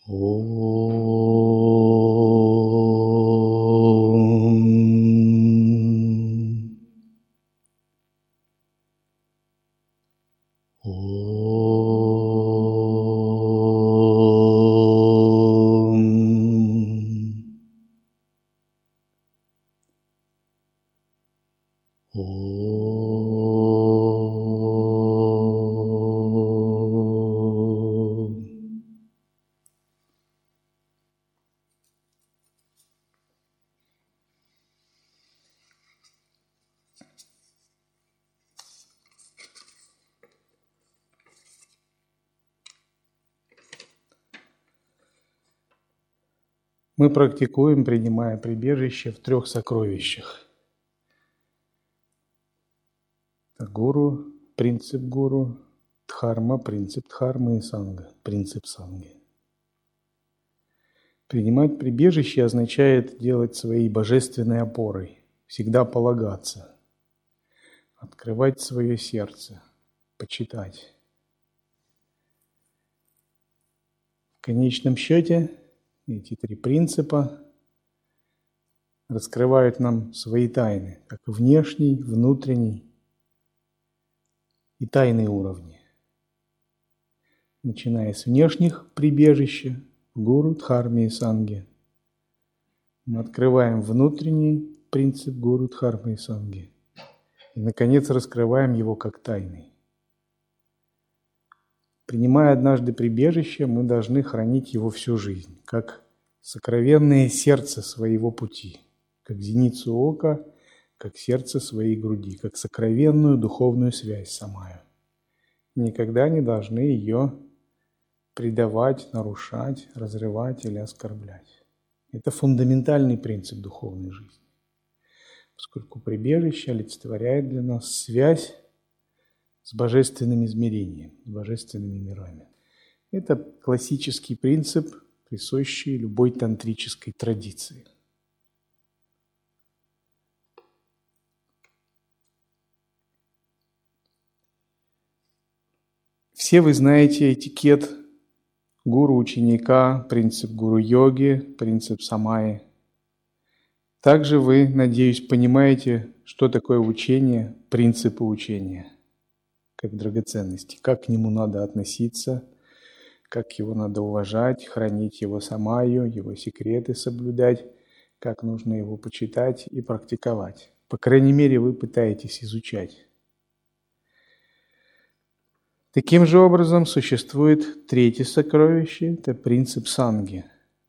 Мы практикуем, принимая прибежище в 3 сокровищах. Это гуру, принцип гуру, дхарма, принцип дхармы и санга, принцип санги. Принимать прибежище означает делать своей божественной опорой, всегда полагаться, открывать свое сердце, почитать. В конечном счете эти 3 принципа раскрывают нам свои тайны, как внешний, внутренний и тайные уровни. Начиная с внешних прибежища, гуру, дхарме и санге, мы открываем внутренний принцип гуру, дхармы и санги. И, наконец, раскрываем его как тайный. Принимая однажды прибежище, мы должны хранить его всю жизнь, как сокровенное сердце своего пути, как зеницу ока, как сердце своей груди, как сокровенную духовную связь самая. Никогда не должны ее предавать, нарушать, разрывать или оскорблять. Это фундаментальный принцип духовной жизни, поскольку прибежище олицетворяет для нас связь с божественным измерением, с божественными мирами. Это классический принцип, присущий любой тантрической традиции. Все вы знаете этикет гуру-ученика, принцип гуру-йоги, принцип самаи. Также вы, надеюсь, понимаете, что такое учение, принципы учения, как драгоценности, как к нему надо относиться, как его надо уважать, хранить его самаю, его секреты соблюдать, как нужно его почитать и практиковать. По крайней мере, вы пытаетесь изучать. Таким же образом существует 3 сокровище – это принцип санги.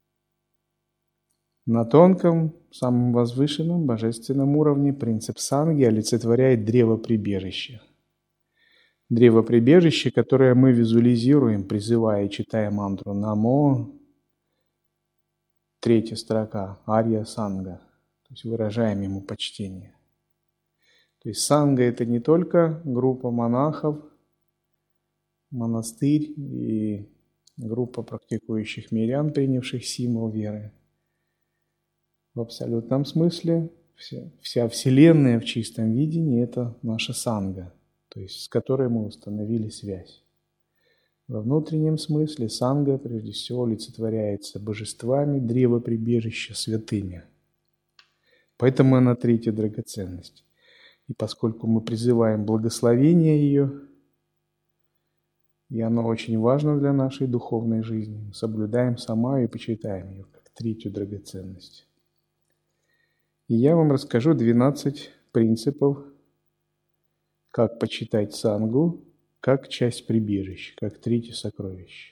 На тонком, самом возвышенном, божественном уровне принцип санги олицетворяет древо прибежища. Древо прибежища, которое мы визуализируем, призывая и читая мантру «Намо», 3 строка, Арья Санга, то есть выражаем ему почтение. То есть санга – это не только группа монахов, монастырь и группа практикующих мирян, принявших символ веры. В абсолютном смысле вся Вселенная в чистом видении – это наша санга, то есть с которой мы установили связь. Во внутреннем смысле санга прежде всего олицетворяется божествами, древо прибежища, святыми. Поэтому она 3-я драгоценность. И поскольку мы призываем благословение ее, и оно очень важно для нашей духовной жизни, мы соблюдаем самаю и почитаем ее как 3-ю драгоценность. И я вам расскажу 12 принципов, как почитать сангу, как часть прибежища, как 3-е сокровище.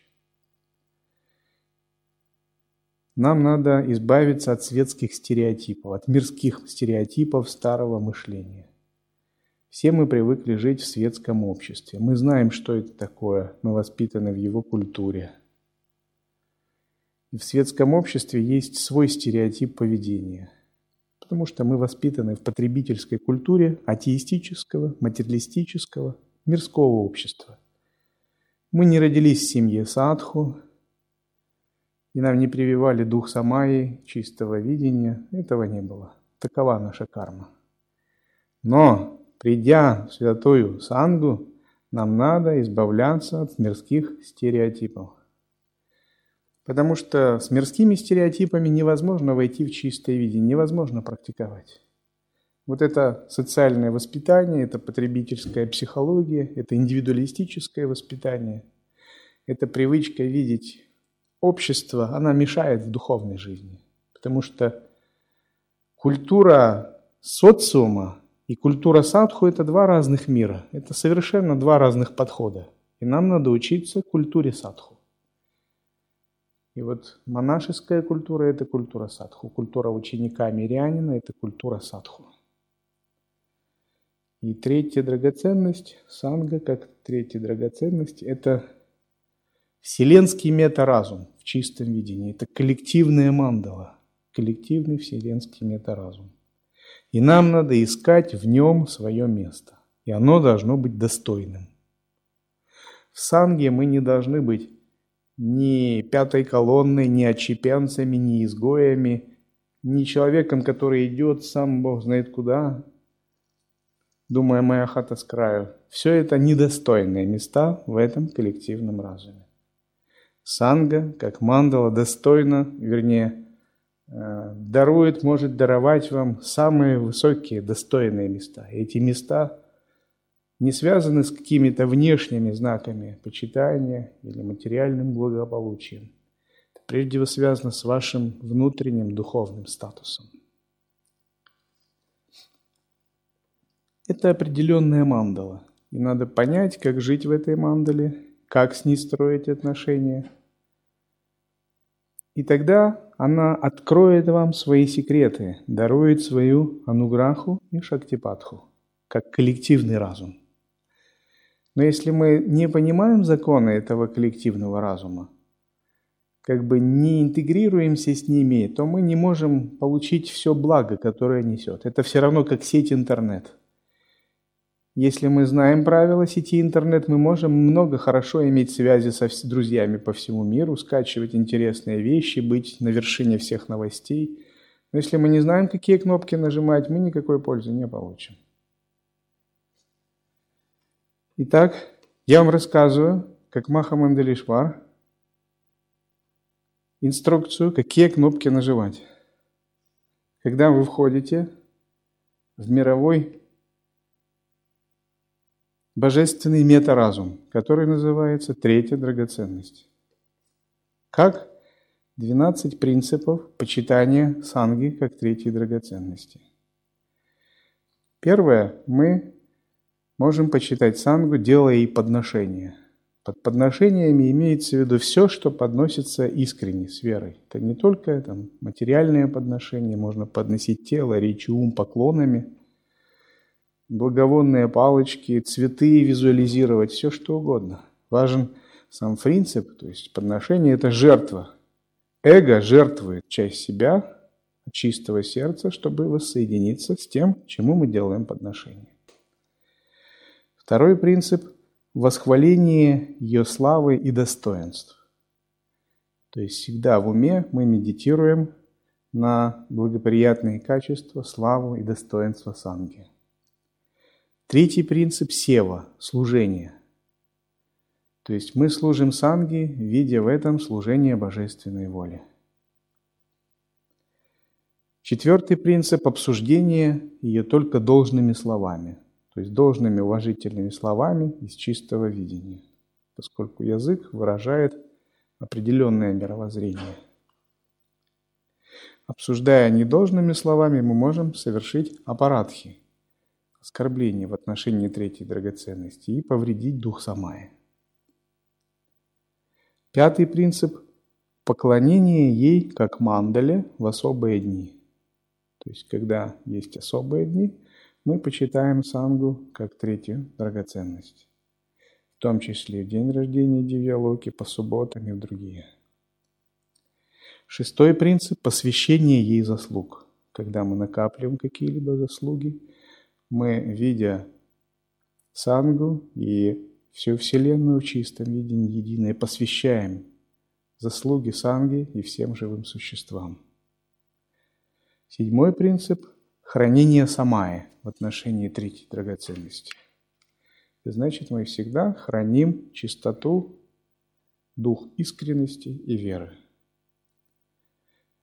Нам надо избавиться от светских стереотипов, от мирских стереотипов старого мышления. Все мы привыкли жить в светском обществе. Мы знаем, что это такое, мы воспитаны в его культуре. И в светском обществе есть свой стереотип поведения, потому что мы воспитаны в потребительской культуре атеистического, материалистического, мирского общества. Мы не родились в семье садху, и нам не прививали дух самаи, чистого видения. Этого не было. Такова наша карма. Но, придя в святую сангу, нам надо избавляться от мирских стереотипов. Потому что с мирскими стереотипами невозможно войти в чистое видение, невозможно практиковать. Вот это социальное воспитание, это потребительская психология, это индивидуалистическое воспитание, это привычка видеть общество, она мешает в духовной жизни. Потому что культура социума и культура садху – это два разных мира, это совершенно два разных подхода. И нам надо учиться культуре садху. И вот монашеская культура – это культура садху, культура ученика мирянина – это культура садху. И третья драгоценность, санга, как третья драгоценность, это вселенский метаразум в чистом видении. Это коллективная мандала, коллективный вселенский метаразум. И нам надо искать в нем свое место. И оно должно быть достойным. В санге мы не должны быть ни пятой колонной, ни отщепенцами, ни изгоями, ни человеком, который идет сам Бог знает куда, думая, моя хата с краю. Все это недостойные места в этом коллективном разуме. Санга, как мандала, достойно, вернее, дарует, может даровать вам самые высокие, достойные места. И эти места не связаны с какими-то внешними знаками почитания или материальным благополучием. Это прежде всего связано с вашим внутренним духовным статусом. Это определенная мандала. И надо понять, как жить в этой мандале, как с ней строить отношения. И тогда она откроет вам свои секреты, дарует свою ануграху и шактипатху, как коллективный разум. Но если мы не понимаем законы этого коллективного разума, как бы не интегрируемся с ними, то мы не можем получить все благо, которое несет. Это все равно как сеть интернет. Если мы знаем правила сети интернет, мы можем много хорошо иметь связи со друзьями по всему миру, скачивать интересные вещи, быть на вершине всех новостей. Но если мы не знаем, какие кнопки нажимать, мы никакой пользы не получим. Итак, я вам рассказываю, как Махамандалишвар, инструкцию, какие кнопки нажимать. Когда вы входите в мировой божественный метаразум, который называется третья драгоценность. Как 12 принципов почитания санги как третьей драгоценности. Первое, мы можем почитать сангу, делая ей подношения. Под подношениями имеется в виду все, что подносится искренне, с верой. Это не только материальное подношение, можно подносить тело, речь и ум поклонами, благовонные палочки, цветы визуализировать, все что угодно. Важен сам принцип, то есть подношение – это жертва. Эго жертвует часть себя от чистого сердца, чтобы воссоединиться с тем, чему мы делаем подношение. Второй принцип – восхваление ее славы и достоинств. То есть всегда в уме мы медитируем на благоприятные качества, славу и достоинство санги. Третий принцип – сева, служение. То есть мы служим санге, видя в этом служение божественной воли. Четвертый принцип – обсуждение ее только должными словами, то есть должными уважительными словами из чистого видения, поскольку язык выражает определенное мировоззрение. Обсуждая недолжными словами, мы можем совершить апарадхи, оскорбление в отношении третьей драгоценности и повредить дух самаи. Пятый принцип – поклонение ей как мандале в особые дни. То есть, когда есть особые дни, мы почитаем сангу как третью драгоценность. В том числе в день рождения Дивьялоки, по субботам и в другие. Шестой принцип – посвящение ей заслуг. Когда мы накапливаем какие-либо заслуги, мы, видя сангу и всю Вселенную в чистом видении единое, посвящаем заслуги санги и всем живым существам. Седьмой принцип – хранение самаи в отношении третьей драгоценности. Это значит, мы всегда храним чистоту, дух искренности и веры.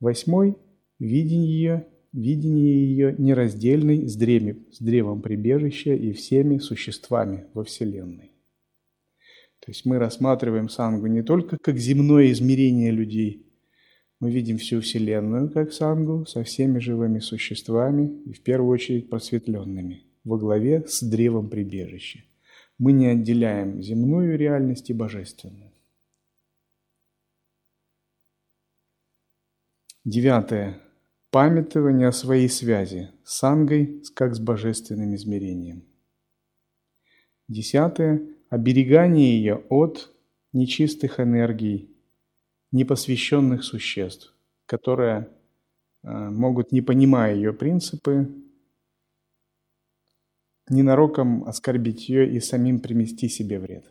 8 – видение ее нераздельной с древом прибежища и всеми существами во Вселенной. То есть мы рассматриваем сангу не только как земное измерение людей, мы видим всю Вселенную как сангу со всеми живыми существами и в первую очередь просветленными, во главе с древом прибежища. Мы не отделяем земную реальность и божественную. 9. Памятование о своей связи с сангой как с божественным измерением. 10. Оберегание ее от нечистых энергий, непосвященных существ, которые могут, не понимая ее принципы, ненароком оскорбить ее и самим принести себе вред.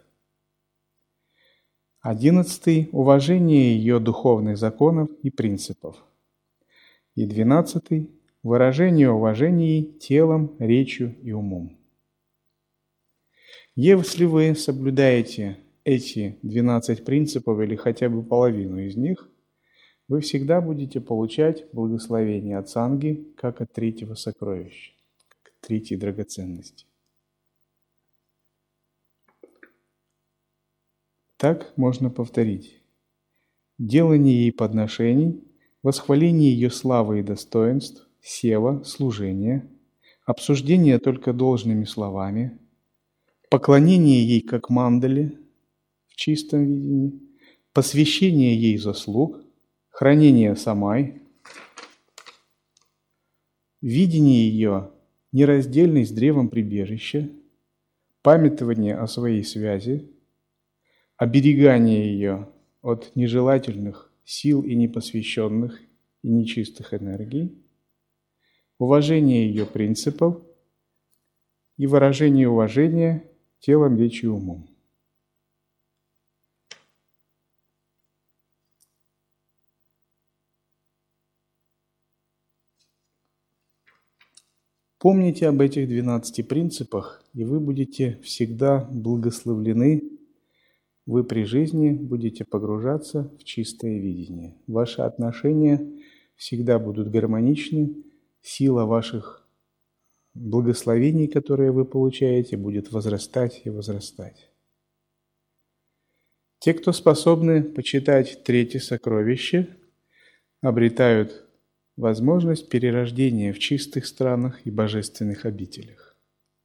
11. Уважение ее духовных законов и принципов. И 12. Выражение уважения телом, речью и умом. Если вы соблюдаете эти 12 принципов или хотя бы половину из них, вы всегда будете получать благословение от санги, как от третьего сокровища, как от третьей драгоценности. Так можно повторить. Делание ей подношений, восхваление ее славы и достоинств, сева, служение, обсуждение только должными словами, поклонение ей как мандале в чистом видении, посвящение ей заслуг, хранение самай, видение ее нераздельной с древом прибежища, памятование о своей связи, оберегание ее от нежелательных сил и непосвященных и нечистых энергий, уважение ее принципов и выражение уважения телом, речью и умом. Помните об этих 12 принципах, и вы будете всегда благословлены. Вы при жизни будете погружаться в чистое видение. Ваши отношения всегда будут гармоничны, сила ваших благословений, которые вы получаете, будет возрастать и возрастать. Те, кто способны почитать третье сокровище, обретают возможность перерождения в чистых странах и божественных обителях.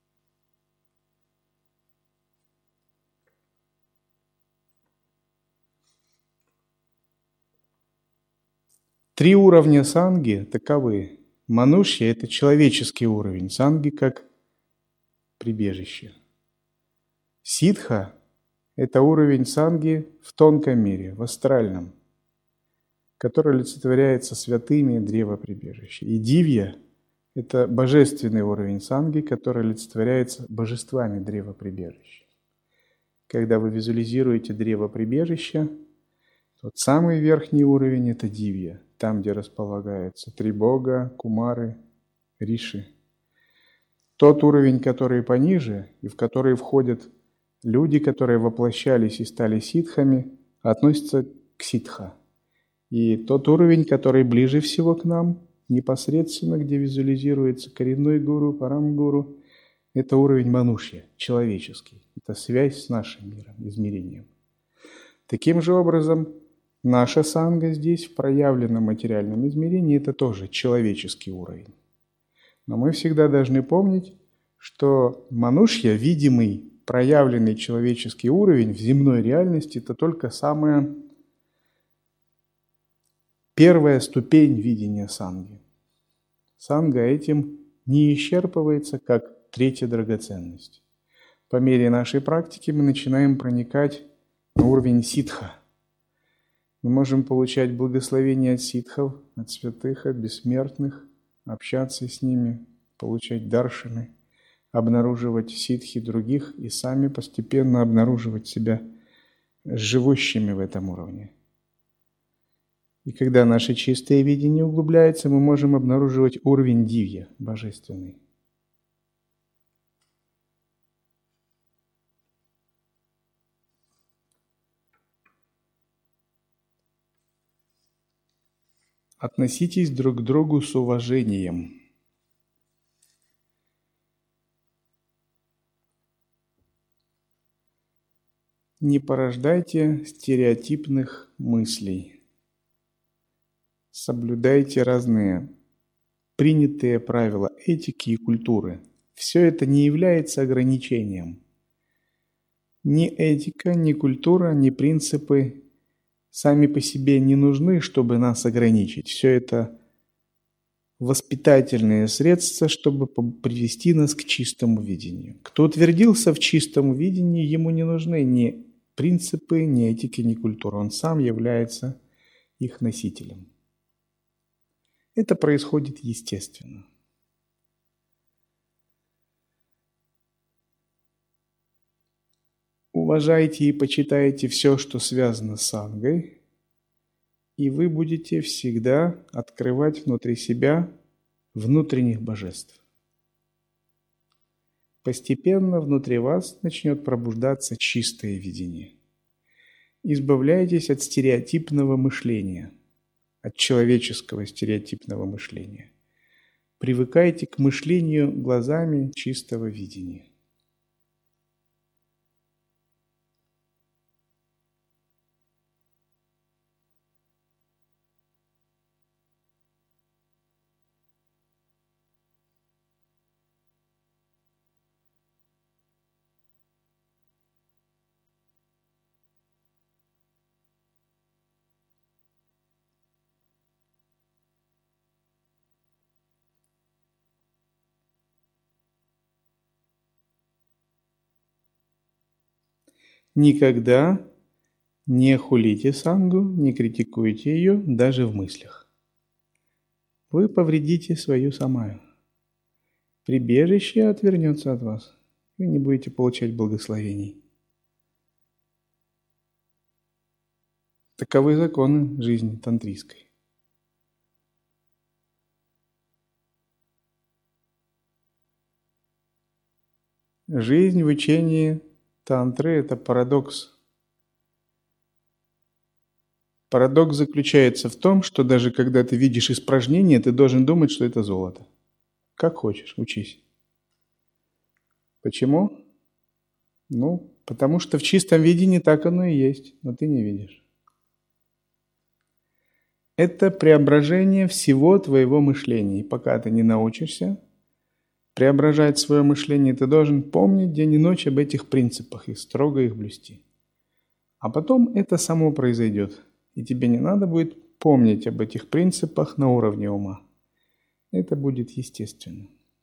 Три уровня санги таковы. Манушья – это человеческий уровень, санги как прибежище. Ситха – это уровень санги в тонком мире, в астральном, который олицетворяется святыми древа прибежища. И дивья – это божественный уровень санги, который олицетворяется божествами древа прибежища. Когда вы визуализируете древо прибежища, тот самый верхний уровень – это дивья, там, где располагаются три бога, кумары, риши. Тот уровень, который пониже, и в который входят люди, которые воплощались и стали ситхами, относится к ситха. И тот уровень, который ближе всего к нам, непосредственно, где визуализируется коренной гуру, парам-гуру, это уровень манушья, человеческий. Это связь с нашим миром, измерением. Таким же образом, наша санга здесь, в проявленном материальном измерении, это тоже человеческий уровень. Но мы всегда должны помнить, что манушья, видимый, проявленный человеческий уровень в земной реальности, это только самая первая ступень видения санги. Санга этим не исчерпывается, как третья драгоценность. По мере нашей практики мы начинаем проникать на уровень ситха. Мы можем получать благословение от ситхов, от святых, от бессмертных, общаться с ними, получать даршины, обнаруживать ситхи других и сами постепенно обнаруживать себя живущими в этом уровне. И когда наше чистое видение углубляется, мы можем обнаруживать уровень дивья, божественный. Относитесь друг к другу с уважением. Не порождайте стереотипных мыслей. Соблюдайте разные принятые правила этики и культуры. Все это не является ограничением. Ни этика, ни культура, ни принципы сами по себе не нужны, чтобы нас ограничить. Все это воспитательные средства, чтобы привести нас к чистому видению. Кто утвердился в чистом видении, ему не нужны ни принципы, ни этики, ни культура. Он сам является их носителем. Это происходит естественно. Уважайте и почитайте все, что связано с сангой, и вы будете всегда открывать внутри себя внутренних божеств. Постепенно внутри вас начнет пробуждаться чистое видение. Избавляйтесь от стереотипного мышления, от человеческого стереотипного мышления. Привыкайте к мышлению глазами чистого видения. Никогда не хулите сангу, не критикуйте ее даже в мыслях. Вы повредите свою самаю. Прибежище отвернется от вас. Вы не будете получать благословений. Таковы законы жизни тантрийской. Жизнь в учении тантры – это парадокс. Парадокс заключается в том, что даже когда ты видишь испражнение, ты должен думать, что это золото. Как хочешь, учись. Почему? Потому что в чистом видении так оно и есть, но ты не видишь. Это преображение всего твоего мышления. И пока ты не научишься преображать свое мышление, ты должен помнить день и ночь об этих принципах и строго их блюсти. А потом это само произойдет. И тебе не надо будет помнить об этих принципах на уровне ума. Это будет естественно.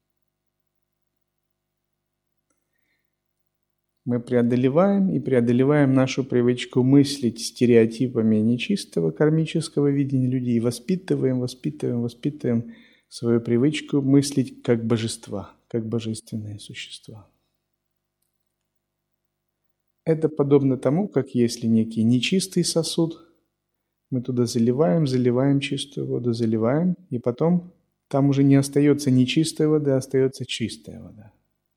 Мы преодолеваем нашу привычку мыслить стереотипами нечистого кармического видения людей, воспитываем свою привычку мыслить как божества, как божественные существа. Это подобно тому, как если некий нечистый сосуд, мы туда заливаем чистую воду, и потом там уже не остается нечистой воды, а остается чистая вода.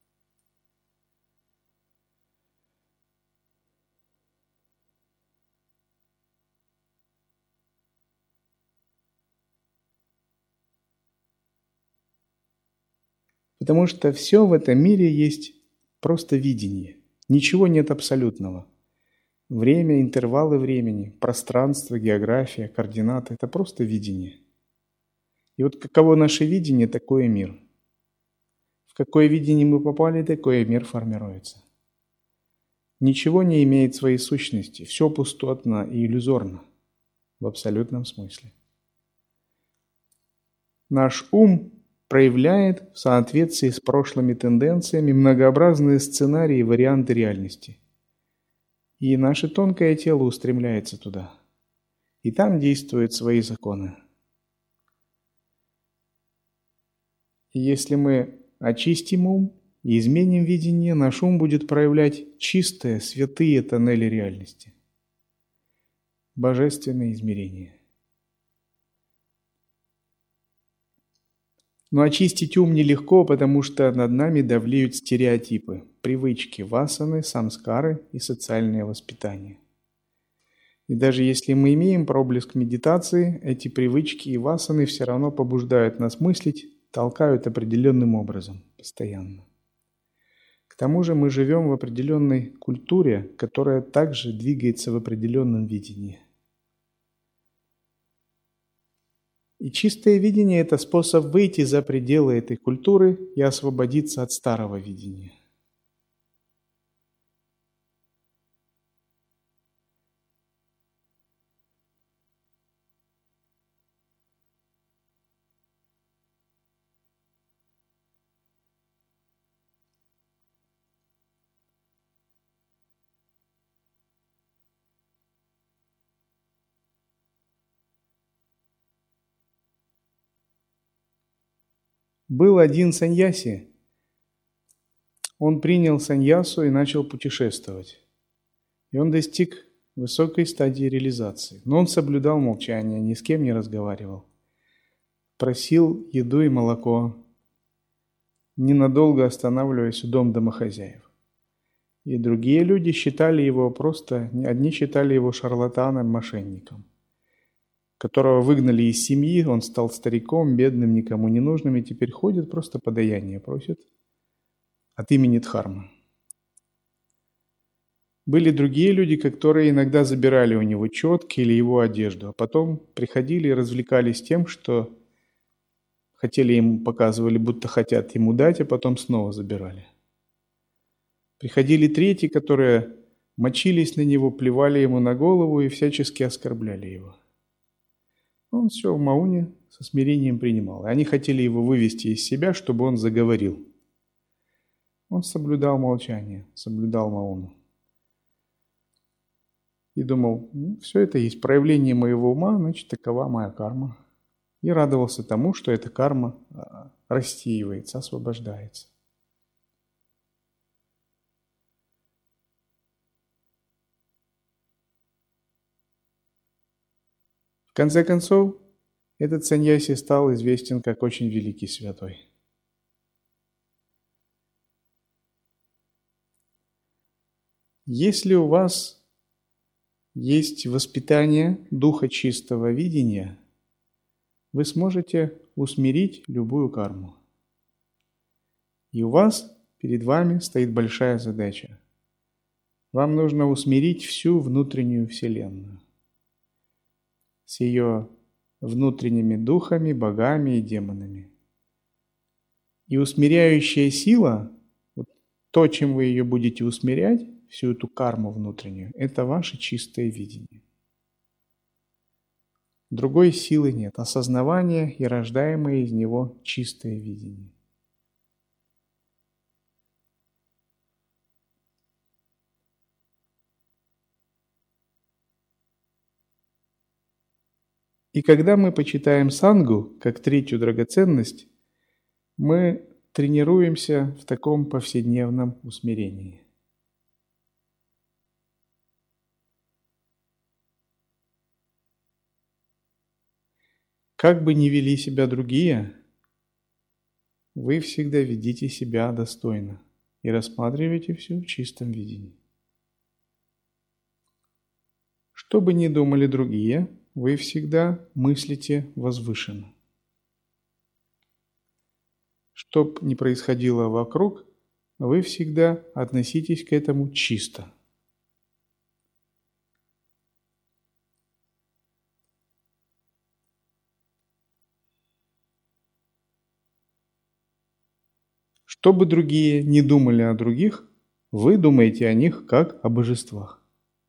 Потому что все в этом мире есть просто видение. Ничего нет абсолютного. Время, интервалы времени, пространство, география, координаты – это просто видение. И вот каково наше видение, такой и мир. В какое видение мы попали, такой и мир формируется. Ничего не имеет своей сущности, все пустотно и иллюзорно в абсолютном смысле. Наш ум проявляет в соответствии с прошлыми тенденциями многообразные сценарии и варианты реальности. И наше тонкое тело устремляется туда. И там действуют свои законы. И если мы очистим ум и изменим видение, наш ум будет проявлять чистые, святые тоннели реальности. Божественные измерения. Но очистить ум нелегко, потому что над нами давлеют стереотипы, привычки, васаны, самскары и социальное воспитание. И даже если мы имеем проблеск медитации, эти привычки и васаны все равно побуждают нас мыслить, толкают определенным образом постоянно. К тому же мы живем в определенной культуре, которая также двигается в определенном видении. И чистое видение – это способ выйти за пределы этой культуры и освободиться от старого видения. Был один саньяси. Он принял саньясу и начал путешествовать. И он достиг высокой стадии реализации. Но он соблюдал молчание, ни с кем не разговаривал. Просил еду и молоко, ненадолго останавливаясь у дома домохозяев. И другие люди считали его одни считали его шарлатаном, мошенником, которого выгнали из семьи, он стал стариком, бедным, никому не нужным, и теперь ходит, просто подаяние просит от имени Дхармы. Были другие люди, которые иногда забирали у него четки или его одежду, а потом приходили и развлекались тем, что хотели ему, показывали, будто хотят ему дать, а потом снова забирали. Приходили третьи, которые мочились на него, плевали ему на голову и всячески оскорбляли его. Он все в мауне со смирением принимал. И они хотели его вывести из себя, чтобы он заговорил. Он соблюдал молчание, соблюдал мауну. И думал, все это есть проявление моего ума, значит, такова моя карма. И радовался тому, что эта карма рассеивается, освобождается. В конце концов, этот саньяси стал известен как очень великий святой. Если у вас есть воспитание духа чистого видения, вы сможете усмирить любую карму. И у вас, перед вами, стоит большая задача. Вам нужно усмирить всю внутреннюю Вселенную с ее внутренними духами, богами и демонами. И усмиряющая сила, вот то, чем вы ее будете усмирять, всю эту карму внутреннюю, это ваше чистое видение. Другой силы нет. Осознавание и рождаемое из него чистое видение. И когда мы почитаем сангу как третью драгоценность, мы тренируемся в таком повседневном усмирении. Как бы ни вели себя другие, вы всегда ведите себя достойно и рассматриваете все в чистом видении. Что бы ни думали другие, вы всегда мыслите возвышенно. Что бы ни происходило вокруг, вы всегда относитесь к этому чисто. Что бы другие ни думали о других, вы думаете о них как о божествах.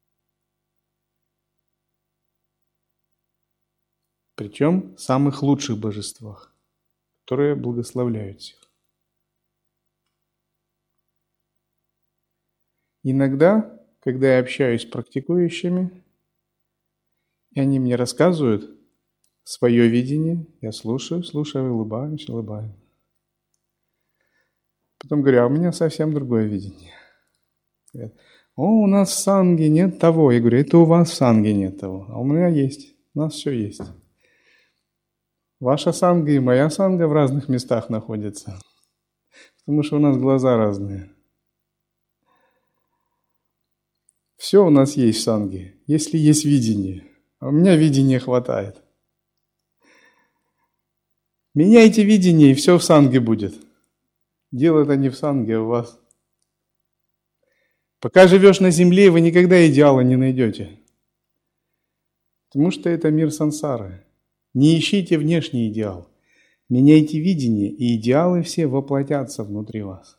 Причем самых лучших божествах, которые благословляют всех. Иногда, когда я общаюсь с практикующими, и они мне рассказывают свое видение, я слушаю, улыбаюсь. Потом говорю, а у меня совсем другое видение. Говорят, у нас в санге нет того. Я говорю, это у вас в санге нет того, а у меня есть, у нас все есть. Ваша санга и моя санга в разных местах находятся, потому что у нас глаза разные. Все у нас есть в санге, если есть видение. А у меня видения хватает. Меняйте видение, и все в санге будет. Дело-то не в санге, а у вас. Пока живешь на земле, вы никогда идеала не найдете. Потому что это мир сансары. Не ищите внешний идеал. Меняйте видение, и идеалы все воплотятся внутри вас.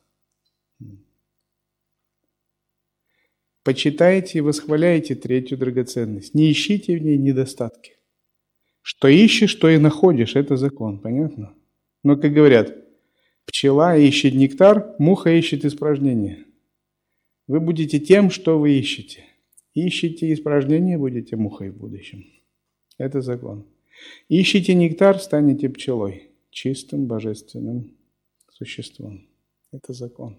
Почитайте и восхваляйте третью драгоценность. Не ищите в ней недостатки. Что ищешь, то и находишь. Это закон, понятно? Но, как говорят, пчела ищет нектар, муха ищет испражнение. Вы будете тем, что вы ищете. Ищите испражнение, будете мухой в будущем. Это закон. Ищите нектар, станете пчелой, чистым божественным существом. Это закон.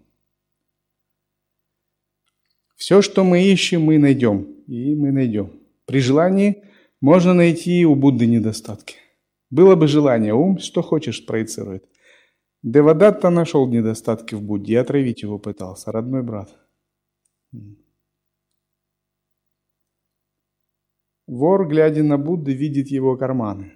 Все, что мы ищем, мы найдем. И мы найдем. При желании можно найти у Будды недостатки. Было бы желание, ум что хочешь спроецирует. Девадатта нашел недостатки в Будде и отравить его пытался, родной брат. Вор, глядя на Будду, видит его карманы.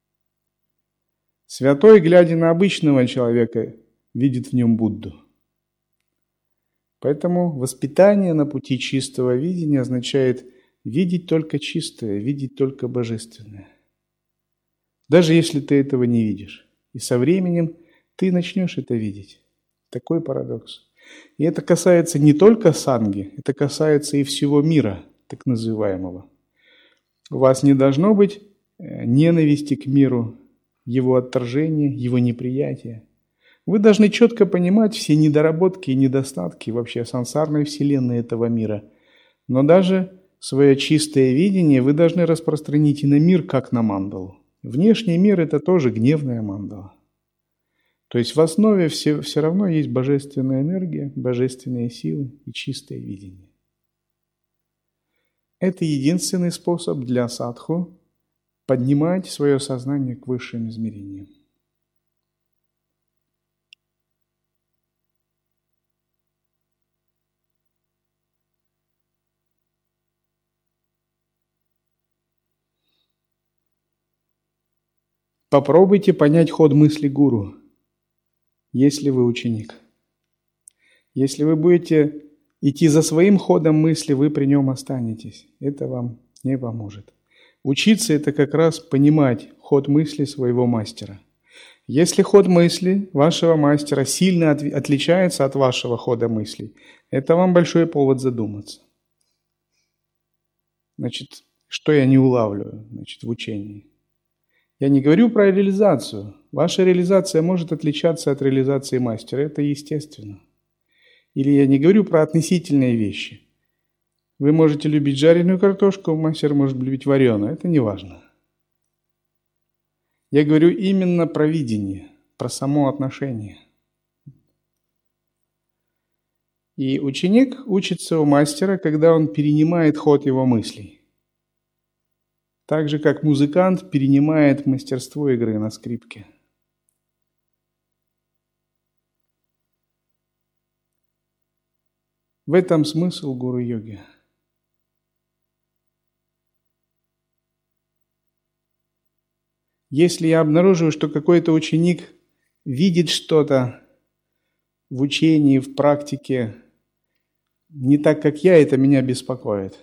Святой, глядя на обычного человека, видит в нем Будду. Поэтому воспитание на пути чистого видения означает видеть только чистое, видеть только божественное. Даже если ты этого не видишь. И со временем ты начнешь это видеть. Такой парадокс. И это касается не только санги, это касается и всего мира, так называемого. У вас не должно быть ненависти к миру, его отторжения, его неприятия. Вы должны четко понимать все недоработки и недостатки вообще сансарной вселенной этого мира. Но даже свое чистое видение вы должны распространить и на мир, как на мандалу. Внешний мир – это тоже гневная мандала. То есть в основе все равно есть божественная энергия, божественные силы и чистое видение. Это единственный способ для садху поднимать свое сознание к высшим измерениям. Попробуйте понять ход мысли гуру, если вы ученик. Если вы будете идти за своим ходом мысли, вы при нем останетесь. Это вам не поможет. Учиться – это как раз понимать ход мысли своего мастера. Если ход мысли вашего мастера сильно отличается от вашего хода мыслей, это вам большой повод задуматься. Значит, что я не улавливаю, в учении? Я не говорю про реализацию. Ваша реализация может отличаться от реализации мастера. Это естественно. Или я не говорю про относительные вещи. Вы можете любить жареную картошку, мастер может любить вареную. Это не важно. Я говорю именно про видение, про само отношение. И ученик учится у мастера, когда он перенимает ход его мыслей. Так же, как музыкант перенимает мастерство игры на скрипке. В этом смысл гуру-йоги. Если я обнаруживаю, что какой-то ученик видит что-то в учении, в практике не так, как я, это меня беспокоит.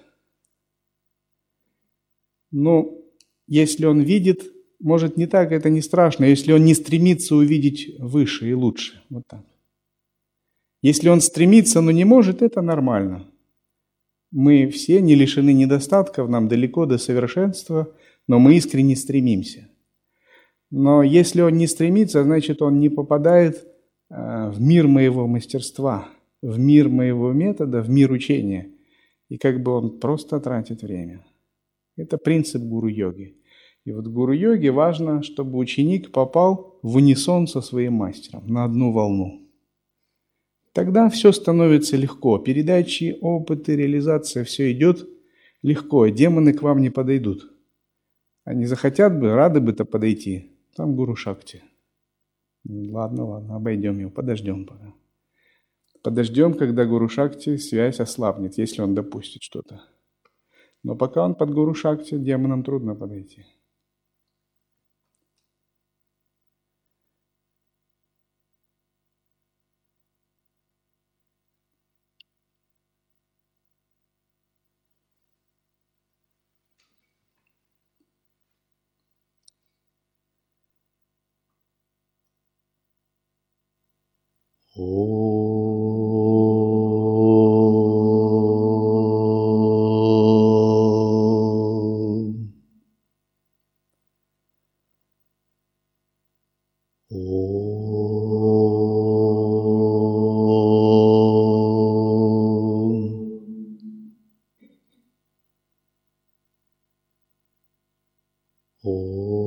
Но если он видит, может не так, это не страшно, если он не стремится увидеть выше и лучше. Вот так. Если он стремится, но не может, это нормально. Мы все не лишены недостатков, нам далеко до совершенства, но мы искренне стремимся. Но если он не стремится, значит, он не попадает в мир моего мастерства, в мир моего метода, в мир учения. И как бы он просто тратит время. Это принцип гуру-йоги. И вот в гуру-йоге важно, чтобы ученик попал в унисон со своим мастером, на одну волну. Тогда все становится легко. Передачи, опыты, реализация, все идет легко. Демоны к вам не подойдут. Они захотят бы, рады бы-то подойти. Там гуру Шакти. Ладно, обойдем его, подождем пока. Подождем, когда Гуру Шакти связь ослабнет, если он допустит что-то. Но пока он под Гуру Шакти, демонам трудно подойти. Oh.